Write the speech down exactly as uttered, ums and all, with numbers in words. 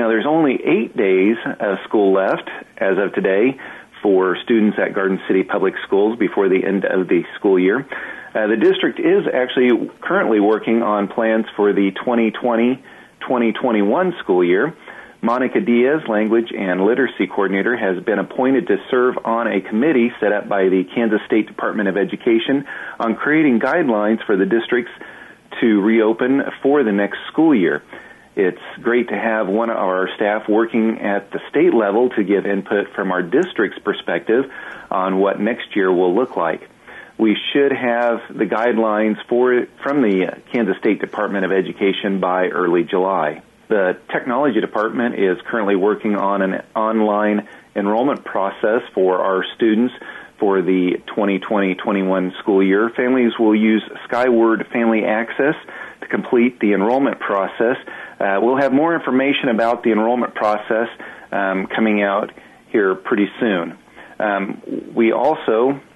there's only eight days of school left as of today for students at Garden City Public Schools before the end of the school year. Uh, the district is actually currently working on plans for the twenty twenty twenty twenty-one school year. Monica Diaz, Language and Literacy Coordinator, has been appointed to serve on a committee set up by the Kansas State Department of Education on creating guidelines for the districts to reopen for the next school year. It's great to have one of our staff working at the state level to give input from our district's perspective on what next year will look like. We should have the guidelines for from the Kansas State Department of Education by early July. The Technology Department is currently working on an online enrollment process for our students for the twenty twenty twenty-one school year. Families will use Skyward Family Access to complete the enrollment process. Uh, we'll have more information about the enrollment process um, coming out here pretty soon. Um, we also